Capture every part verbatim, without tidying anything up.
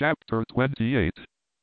Chapter twenty-eight.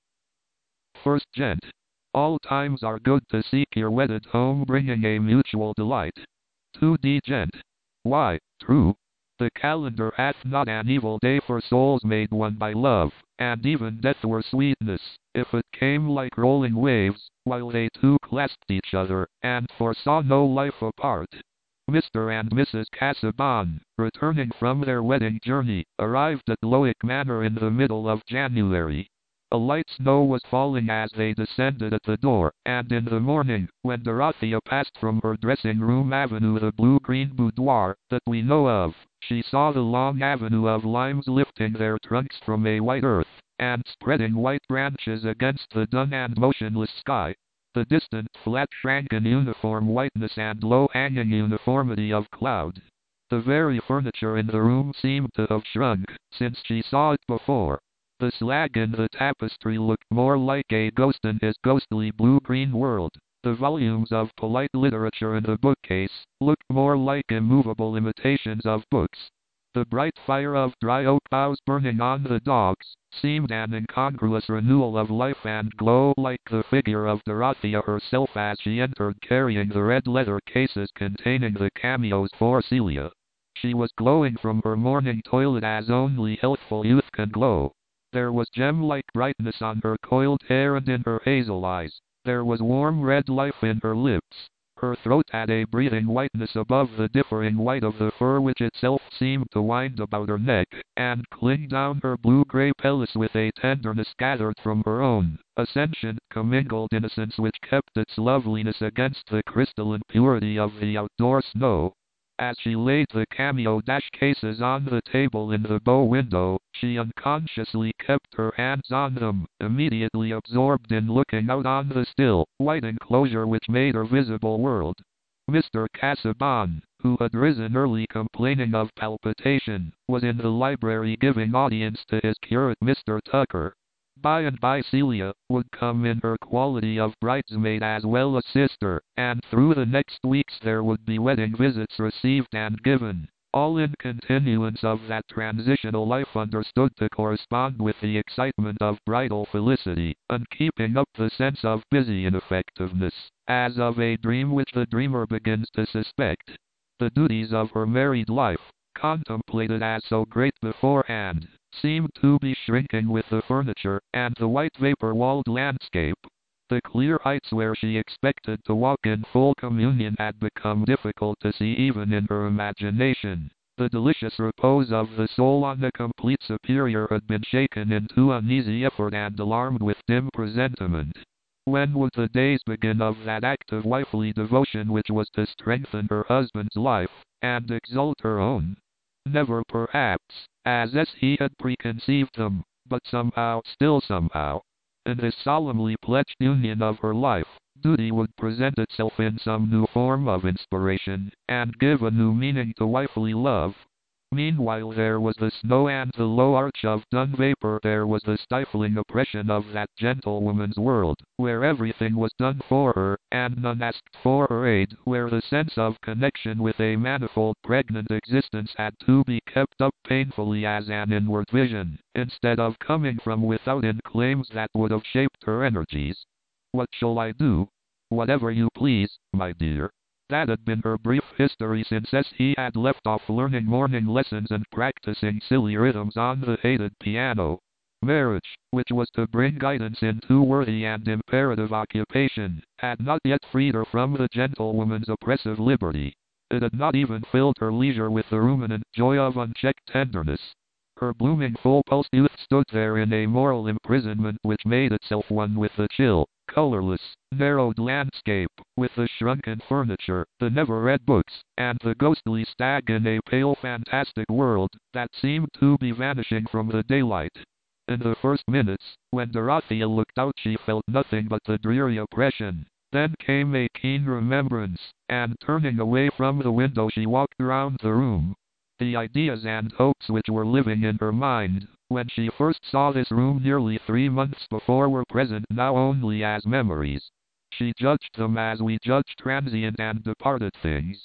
First Gent. All times are good to seek your wedded home, bringing a mutual delight. two D Gent. Why, true. The calendar hath not an evil day for souls made one by love, and even death were sweetness, if it came like rolling waves, while they two clasped each other, and foresaw no life apart. Mister and Missus Casaubon, returning from their wedding journey, arrived at Lowick Manor in the middle of January. A light snow was falling as they descended at the door, and in the morning, when Dorothea passed from her dressing-room avenue, the blue-green boudoir that we know of, she saw the long avenue of limes lifting their trunks from a white earth, and spreading white branches against the dun and motionless sky. The distant flat shrank in uniform whiteness and low-hanging uniformity of cloud. The very furniture in the room seemed to have shrunk, since she saw it before. The slag in the tapestry looked more like a ghost in his ghostly blue-green world. The volumes of polite literature in the bookcase looked more like immovable imitations of books. The bright fire of dry oak boughs burning on the dogs seemed an incongruous renewal of life and glow, like the figure of Dorothea herself as she entered carrying the red leather cases containing the cameos for Celia. She was glowing from her morning toilet as only healthful youth can glow. There was gem-like brightness on her coiled hair and in her hazel eyes. There was warm red life in her lips. Her throat had a breathing whiteness above the differing white of the fur which itself seemed to wind about her neck, and cling down her blue-grey pelvis with a tenderness gathered from her own, a sentient commingled innocence which kept its loveliness against the crystalline purity of the outdoor snow. As she laid the cameo dash cases on the table in the bow window, she unconsciously kept her hands on them, immediately absorbed in looking out on the still, white enclosure which made her visible world. Mister Casaubon, who had risen early complaining of palpitation, was in the library giving audience to his curate Mister Tucker. By and by Celia would come in her quality of bridesmaid as well as sister, and through the next weeks there would be wedding visits received and given, all in continuance of that transitional life understood to correspond with the excitement of bridal felicity, and keeping up the sense of busy ineffectiveness, as of a dream which the dreamer begins to suspect. The duties of her married life, contemplated as so great beforehand, seemed to be shrinking with the furniture and the white vapor-walled landscape. The clear heights where she expected to walk in full communion had become difficult to see even in her imagination. The delicious repose of the soul on the complete superior had been shaken into uneasy effort and alarmed with dim presentiment. When would the days begin of that active wifely devotion which was to strengthen her husband's life, and exalt her own? Never perhaps, as as he had preconceived them, but somehow, still somehow, in this solemnly pledged union of her life, duty would present itself in some new form of inspiration, and give a new meaning to wifely love. Meanwhile there was the snow and the low arch of dun vapor, there was the stifling oppression of that gentlewoman's world, where everything was done for her, and none asked for her aid, where the sense of connection with a manifold pregnant existence had to be kept up painfully as an inward vision, instead of coming from without in claims that would have shaped her energies. What shall I do? Whatever you please, my dear. That had been her brief history since as he had left off learning morning lessons and practicing silly rhythms on the hated piano. Marriage, which was to bring guidance into worthy and imperative occupation, had not yet freed her from the gentlewoman's oppressive liberty. It had not even filled her leisure with the ruminant joy of unchecked tenderness. Her blooming full-pulsed youth stood there in a moral imprisonment which made itself one with the chill, colorless, narrowed landscape, with the shrunken furniture, the never-read books, and the ghostly stag in a pale fantastic world that seemed to be vanishing from the daylight. In the first minutes, when Dorothea looked out, she felt nothing but the dreary oppression. Then came a keen remembrance, and turning away from the window she walked round the room. The ideas and hopes which were living in her mind, when she first saw this room nearly three months before, were present now only as memories. She judged them as we judge transient and departed things.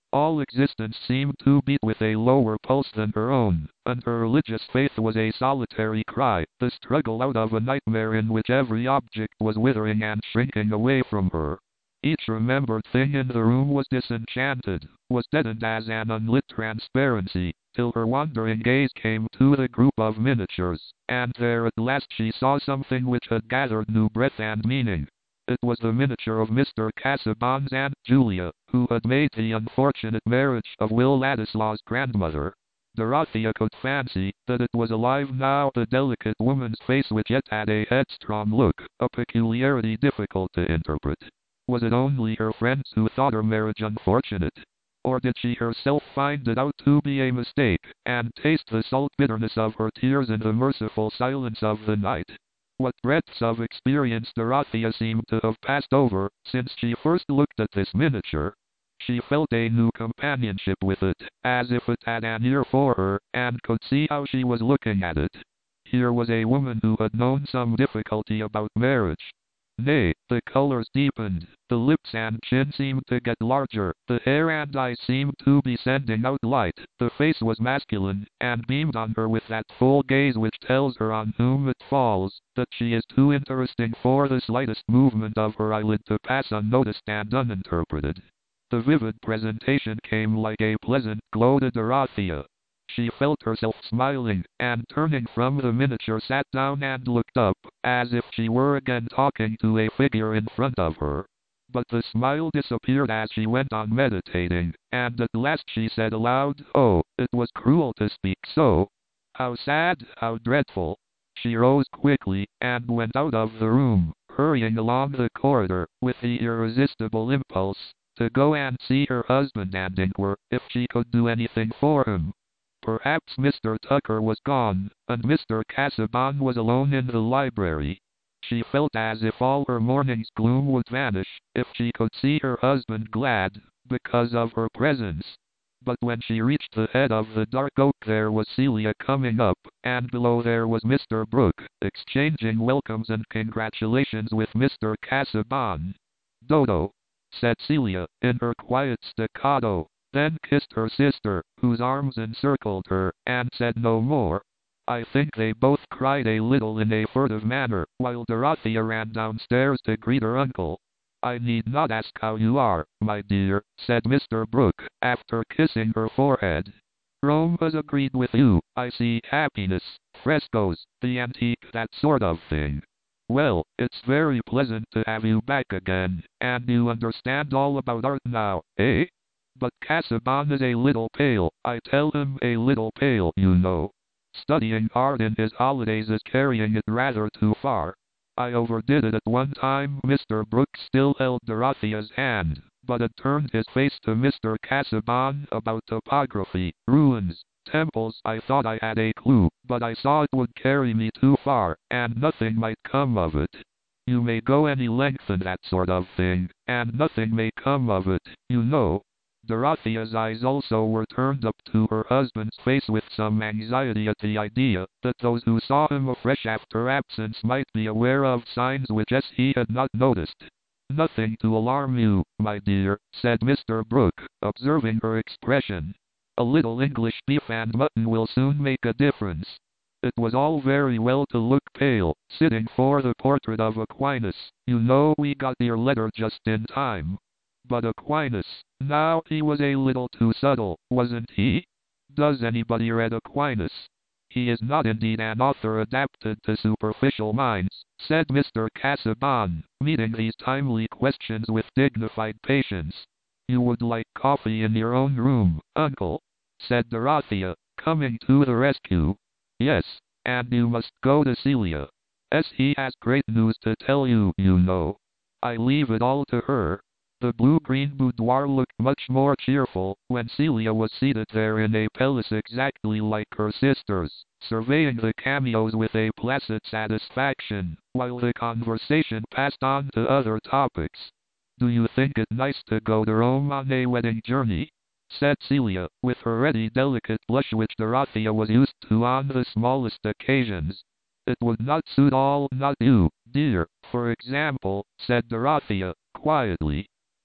All existence seemed to beat with a lower pulse than her own, and her religious faith was a solitary cry, the struggle out of a nightmare in which every object was withering and shrinking away from her. Each remembered thing in the room was disenchanted, was deadened as an unlit transparency, till her wandering gaze came to the group of miniatures, and there at last she saw something which had gathered new breath and meaning. It was the miniature of Mister Casaubon's Aunt Julia, who had made the unfortunate marriage of Will Ladislaw's grandmother. Dorothea could fancy that it was alive now, the delicate woman's face which yet had a headstrong look, a peculiarity difficult to interpret. Was it only her friends who thought her marriage unfortunate? Or did she herself find it out to be a mistake, and taste the salt bitterness of her tears in the merciful silence of the night? What breadths of experience Dorothea seemed to have passed over, since she first looked at this miniature. She felt a new companionship with it, as if it had an ear for her, and could see how she was looking at it. Here was a woman who had known some difficulty about marriage. Nay, the colors deepened, the lips and chin seemed to get larger, the hair and eyes seemed to be sending out light, the face was masculine, and beamed on her with that full gaze which tells her on whom it falls, that she is too interesting for the slightest movement of her eyelid to pass unnoticed and uninterpreted. The vivid presentation came like a pleasant glow to Dorothea. She felt herself smiling, and turning from the miniature sat down and looked up, as if she were again talking to a figure in front of her. But the smile disappeared as she went on meditating, and at last she said aloud, "Oh, it was cruel to speak so. How sad, how dreadful." She rose quickly, and went out of the room, hurrying along the corridor, with the irresistible impulse to go and see her husband and inquire if she could do anything for him. Perhaps Mister Tucker was gone, and Mister Casaubon was alone in the library. She felt as if all her morning's gloom would vanish, if she could see her husband glad, because of her presence. But when she reached the head of the dark oak there was Celia coming up, and below there was Mister Brooke, exchanging welcomes and congratulations with Mister Casaubon. "Dodo," said Celia, in her quiet staccato, then kissed her sister, whose arms encircled her, and said no more. I think they both cried a little in a furtive manner, while Dorothea ran downstairs to greet her uncle. "I need not ask how you are, my dear," said Mister Brooke, after kissing her forehead. "Rome has agreed with you, I see. Happiness, frescoes, the antique, that sort of thing. Well, it's very pleasant to have you back again, and you understand all about art now, eh? But Casaubon is a little pale, I tell him, a little pale, you know. Studying art in his holidays is carrying it rather too far. I overdid it at one time." Mister Brooke still held Dorothea's hand, but had turned his face to Mister Casaubon about topography, ruins, temples. "I thought I had a clue, but I saw it would carry me too far, and nothing might come of it. You may go any length in that sort of thing, and nothing may come of it, you know." Dorothea's eyes also were turned up to her husband's face with some anxiety at the idea that those who saw him afresh after absence might be aware of signs which as he had not noticed. "Nothing to alarm you, my dear," said Mister Brooke, observing her expression. "A little English beef and mutton will soon make a difference. It was all very well to look pale, sitting for the portrait of Aquinas. You know we got your letter just in time. But Aquinas, now, he was a little too subtle, wasn't he? Does anybody read Aquinas? He is not indeed an author adapted to superficial minds," said Mister Casaubon, meeting these timely questions with dignified patience. "You would like coffee in your own room, uncle?" said Dorothea, coming to the rescue. "Yes, and you must go to Celia. As he has great news to tell you, you know. I leave it all to her." The blue-green boudoir looked much more cheerful when Celia was seated there in a pelisse exactly like her sister's, surveying the cameos with a placid satisfaction, while the conversation passed on to other topics. "Do you think it nice to go to Rome on a wedding journey?" said Celia, with her ready delicate blush which Dorothea was used to on the smallest occasions. "It would not suit all, not you, dear, for example," said Dorothea, quietly.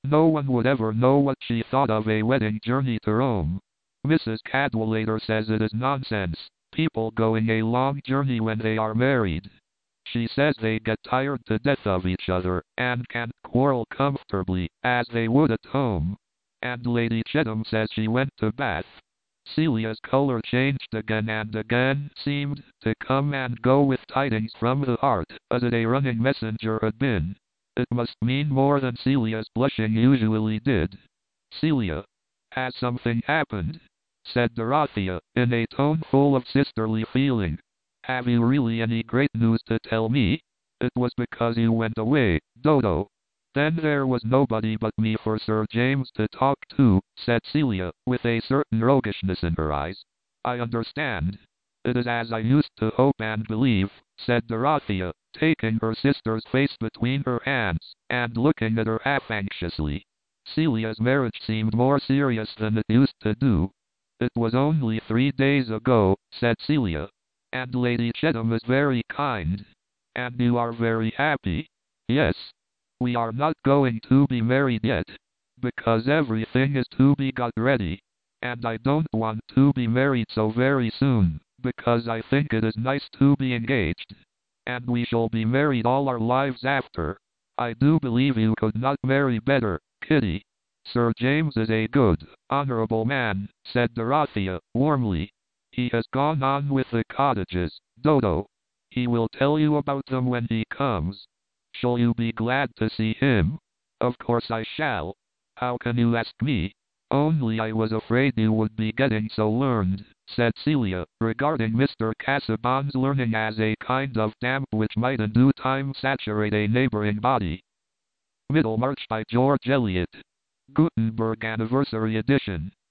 No one would ever know what she thought of a wedding journey to Rome. Missus Cadwallader says it is nonsense, people going a long journey when they are married. She says they get tired to death of each other, and can't quarrel comfortably, as they would at home. And Lady Chetham says she went to Bath. Celia's color changed again and again, seemed to come and go with tidings from the heart, as it a running messenger had been. It must mean more than Celia's blushing usually did. Celia, has something happened? Said Dorothea, in a tone full of sisterly feeling. Have you really any great news to tell me? It was because you went away, Dodo. Then there was nobody but me for Sir James to talk to, said Celia, with a certain roguishness in her eyes. I understand. It is as I used to hope and believe, said Dorothea, taking her sister's face between her hands, and looking at her half anxiously. Celia's marriage seemed more serious than it used to do. It was only three days ago, said Celia. And Lady Chetham is very kind. And you are very happy? Yes. We are not going to be married yet, because everything is to be got ready. And I don't want to be married so very soon, because I think it is nice to be engaged. And we shall be married all our lives after. I do believe you could not marry better, Kitty. Sir James is a good, honorable man, said Dorothea, warmly. He has gone on with the cottages, Dodo. He will tell you about them when he comes. Shall you be glad to see him? Of course I shall. How can you ask me? Only I was afraid you would be getting so learned, said Celia, regarding Mister Casaubon's learning as a kind of damp which might in due time saturate a neighboring body. Middlemarch by George Eliot. Gutenberg Anniversary Edition.